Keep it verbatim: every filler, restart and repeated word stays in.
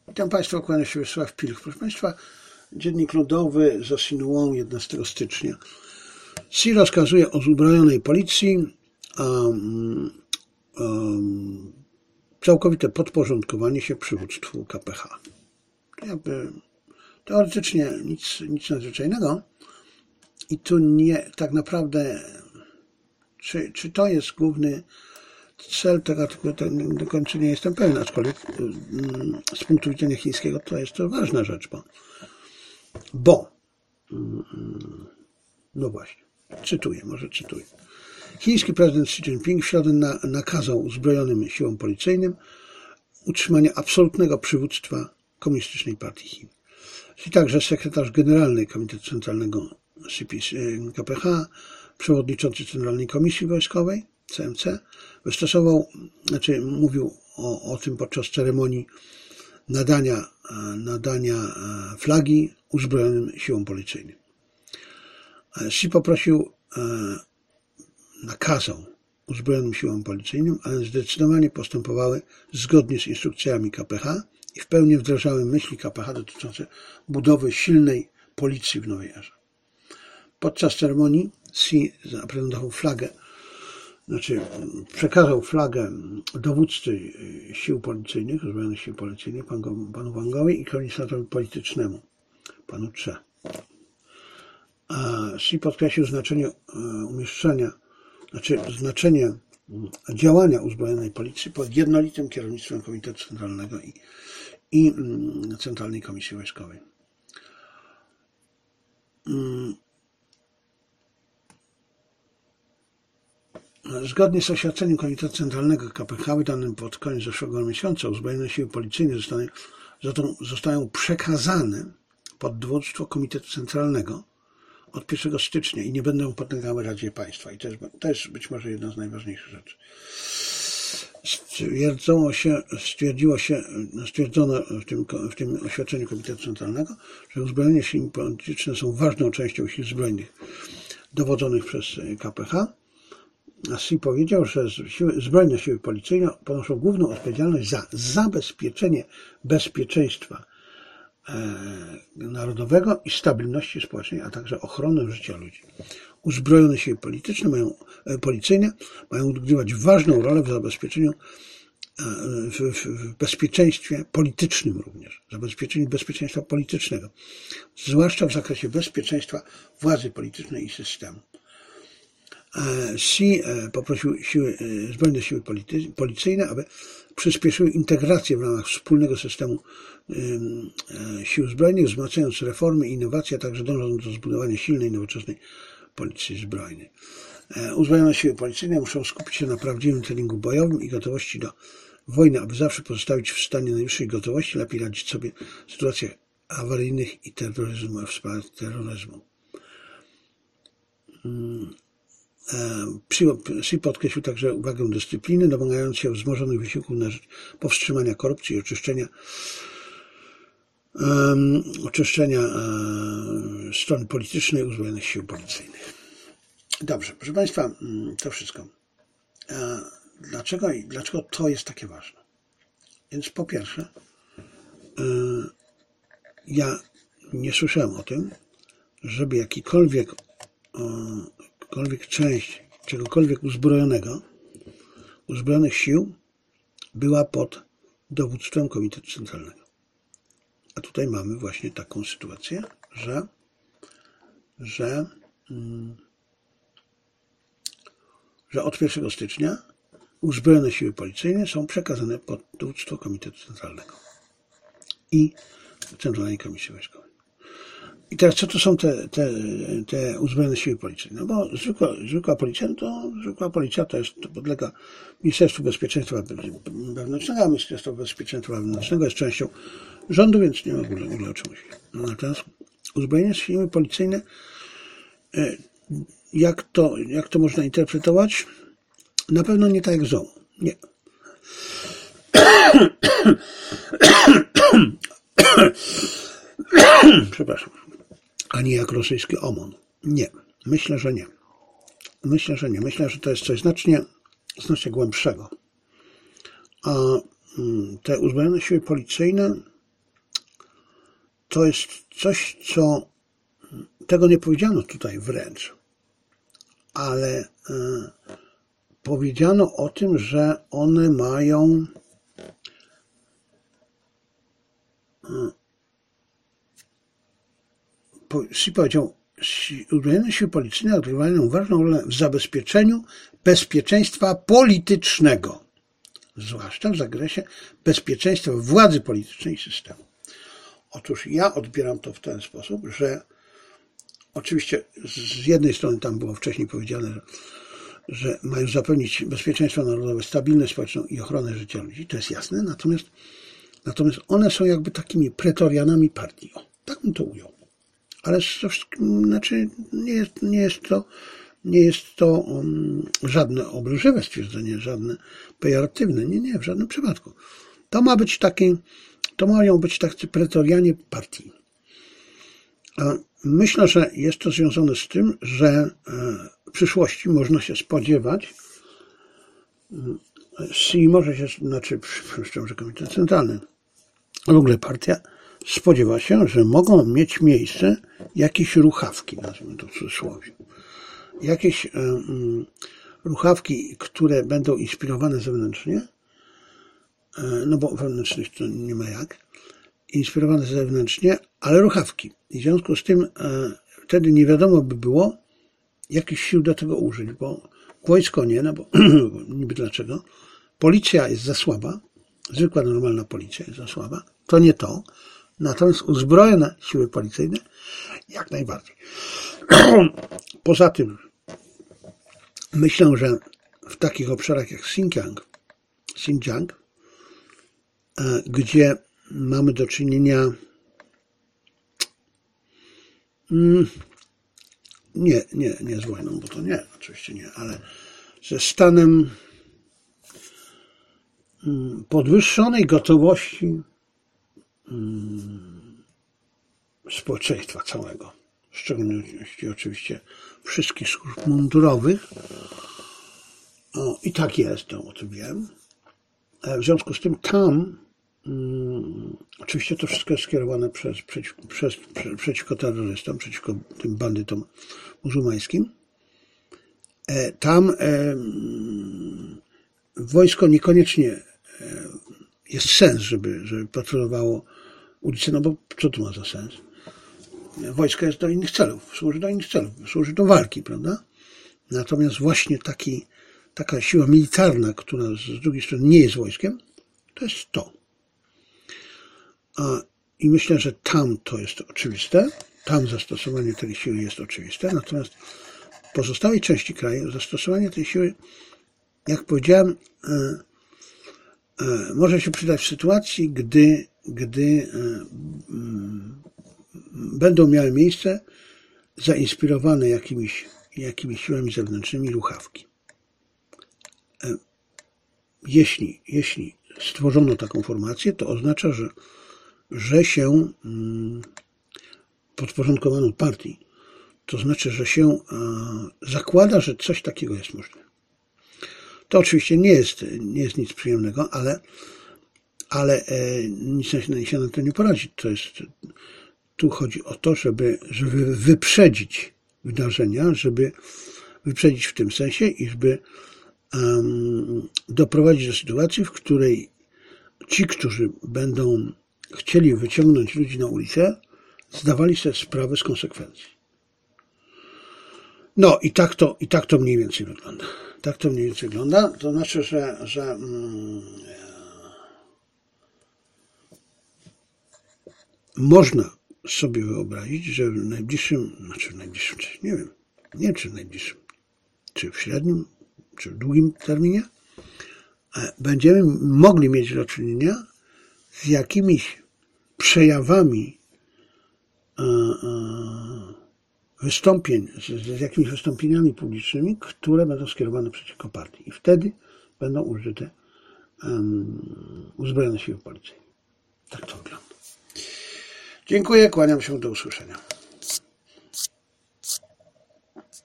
Witam Państwa, kłania się Wiesław Pilch. Proszę Państwa, Dziennik Ludowy z Sinuą jedenastego stycznia. S I rozkazuje o uzbrojonej policji um, um, całkowite podporządkowanie się przywództwu K P H. Jakby teoretycznie nic, nic nadzwyczajnego i tu nie tak naprawdę, czy, czy to jest główny cel tego artykułu, do końca nie jestem pewien, aczkolwiek z punktu widzenia chińskiego to jest to ważna rzecz, bo, bo no właśnie, cytuję, może cytuję. Chiński prezydent Xi Jinping w środę na, nakazał uzbrojonym siłom policyjnym utrzymanie absolutnego przywództwa Komunistycznej Partii Chin. I także sekretarz generalny Komitetu Centralnego K P H, przewodniczący Centralnej Komisji Wojskowej C M C, wystosował, znaczy mówił o, o tym podczas ceremonii nadania, nadania flagi uzbrojonym siłom policyjnym. Xi poprosił, nakazał uzbrojonym siłom policyjnym, ale zdecydowanie postępowały zgodnie z instrukcjami K P H i w pełni wdrażały myśli K P H dotyczące budowy silnej policji w nowej erze. Podczas ceremonii Xi zaprezentował flagę, znaczy przekazał flagę dowódcy sił policyjnych, uzbrojonych sił policyjnych, panu Wangowi i koordynatorowi politycznemu, panu Cze. A Xi podkreślił znaczenie umieszczenia, znaczy znaczenie działania uzbrojonej policji pod jednolitym kierownictwem Komitetu Centralnego i, i Centralnej Komisji Wojskowej. Zgodnie z oświadczeniem Komitetu Centralnego K P H wydanym pod koniec zeszłego miesiąca uzbrojone siły policyjne zostaną, zostają przekazane pod dowództwo Komitetu Centralnego od pierwszego stycznia i nie będą podlegały Radzie Państwa. I to jest, to jest być może jedna z najważniejszych rzeczy. Stwierdzono się, stwierdziło się, stwierdzono w tym, w tym oświadczeniu Komitetu Centralnego, że uzbrojone siły polityczne są ważną częścią sił zbrojnych dowodzonych przez K P H. A Xi powiedział, że siły, zbrojne siły policyjne ponoszą główną odpowiedzialność za zabezpieczenie bezpieczeństwa e, narodowego i stabilności społecznej, a także ochronę życia ludzi. Uzbrojone siły polityczne mają, e, policyjne mają odgrywać ważną rolę w zabezpieczeniu, e, w, w, w bezpieczeństwie politycznym również, zabezpieczeniu bezpieczeństwa politycznego, zwłaszcza w zakresie bezpieczeństwa władzy politycznej i systemu. Xi poprosił siły, zbrojne siły policyjne, aby przyspieszyły integrację w ramach wspólnego systemu sił zbrojnych, wzmacniając reformy i innowacje, a także dążąc do zbudowania silnej, nowoczesnej policji zbrojnej. Uzbrojone siły policyjne muszą skupić się na prawdziwym treningu bojowym i gotowości do wojny, aby zawsze pozostawić w stanie najwyższej gotowości, lepiej radzić sobie w sytuacjach awaryjnych i terroryzmu, wsparcia terroryzmu. Xi podkreślił także uwagę dyscypliny, domagając się wzmożonych wysiłków na rzecz powstrzymania korupcji i oczyszczenia, um, oczyszczenia um, strony politycznej uzbrojonych sił policyjnych. Dobrze, proszę Państwa, to wszystko. Dlaczego, dlaczego to jest takie ważne? Więc po pierwsze, ja nie słyszałem o tym, żeby jakikolwiek jakakolwiek część czegokolwiek uzbrojonego, uzbrojonych sił była pod dowództwem Komitetu Centralnego. A tutaj mamy właśnie taką sytuację, że, że, że od pierwszego stycznia uzbrojone siły policyjne są przekazane pod dowództwo Komitetu Centralnego i Centralnej Komisji Wojskowej. I teraz co to są te, te, te uzbrojone siły policyjne? No bo zwykła, zwykła policja, to zwykła policja to jest, to podlega Ministerstwu Bezpieczeństwa Wewnętrznego, a Ministerstwo Bezpieczeństwa Wewnętrznego jest częścią rządu, więc nie ma w ogóle, w ogóle o czym mówić. Natomiast uzbrojone siły policyjne, jak to, jak to można interpretować? Na pewno nie tak jak Z O M. Nie. Przepraszam. Ani jak rosyjski O M O N. Nie. Myślę, że nie. Myślę, że nie. Myślę, że to jest coś znacznie, znacznie głębszego. A te uzbrojone siły policyjne to jest coś, co tego nie powiedziano tutaj wręcz, ale y, powiedziano o tym, że one mają y, powiedział, uzbrojone siły policyjne odgrywają ważną rolę w zabezpieczeniu bezpieczeństwa politycznego, zwłaszcza w zakresie bezpieczeństwa władzy politycznej i systemu. Otóż ja odbieram to w ten sposób, że oczywiście z jednej strony tam było wcześniej powiedziane, że, że mają zapewnić bezpieczeństwo narodowe, stabilność społeczną i ochronę życia ludzi, to jest jasne, natomiast, natomiast one są jakby takimi pretorianami partii. O, tak bym to ujął. Ale to wszystkim, znaczy nie jest, nie jest to, nie jest to um, żadne obelżywe stwierdzenie, żadne pejoratywne. Nie, nie, w żadnym przypadku. To ma być taki, to mają być tacy pretorianie partii. A myślę, że jest to związane z tym, że w przyszłości można się spodziewać, i może się, znaczy, przypuszczam, że Komitet Centralny, w ogóle partia spodziewa się, że mogą mieć miejsce jakieś ruchawki, nazwijmy to w cudzysłowie. Jakieś um, ruchawki, które będą inspirowane zewnętrznie, no bo wewnętrznych to nie ma jak, inspirowane zewnętrznie, ale ruchawki. I w związku z tym e, wtedy nie wiadomo by było, jakich sił do tego użyć, bo wojsko nie, no bo niby dlaczego. Policja jest za słaba, zwykła, normalna policja jest za słaba, to nie to. Natomiast uzbrojone siły policyjne jak najbardziej. Poza tym myślę, że w takich obszarach jak Xinjiang, Xinjiang, gdzie mamy do czynienia nie, nie, nie z wojną, bo to nie, oczywiście nie, ale ze stanem podwyższonej gotowości społeczeństwa całego, w szczególności oczywiście wszystkich służb mundurowych. O, i tak jest, to o tym wiem. W związku z tym tam um, oczywiście to wszystko jest skierowane przez, przeciw, przez, prze, przeciwko terrorystom, przeciwko tym bandytom muzułmańskim. E, tam e, wojsko niekoniecznie e, jest sens, żeby, żeby patrolowało ulice, no bo co tu ma za sens? Wojsko jest do innych celów, służy do innych celów, służy do walki, prawda? Natomiast właśnie taki taka siła militarna, która z drugiej strony nie jest wojskiem, to jest to. I myślę, że tam to jest oczywiste, tam zastosowanie tej siły jest oczywiste, natomiast w pozostałej części kraju zastosowanie tej siły, jak powiedziałem, może się przydać w sytuacji, gdy, gdy będą miały miejsce zainspirowane jakimiś, jakimiś siłami zewnętrznymi ruchawki. Jeśli, jeśli stworzono taką formację, to oznacza, że, że się podporządkowano partii. To znaczy, że się zakłada, że coś takiego jest możliwe. To oczywiście nie jest, nie jest nic przyjemnego, ale, ale nic się na to nie poradzi. To jest, tu chodzi o to, żeby, żeby wyprzedzić wydarzenia, żeby wyprzedzić w tym sensie, iżby doprowadzić do sytuacji, w której ci, którzy będą chcieli wyciągnąć ludzi na ulicę, zdawali sobie sprawę z konsekwencji. No i tak to, i tak to mniej więcej wygląda. Tak to mniej więcej wygląda. To znaczy, że, że mm, można sobie wyobrazić, że w najbliższym, znaczy w najbliższym czasie, nie wiem, nie wiem czy w najbliższym, czy w średnim, czy w długim terminie, będziemy mogli mieć do czynienia z jakimiś przejawami wystąpień, z jakimiś wystąpieniami publicznymi, które będą skierowane przeciwko partii. I wtedy będą użyte um, uzbrojone siły policyjne. Tak to wygląda. Dziękuję, kłaniam się, do usłyszenia.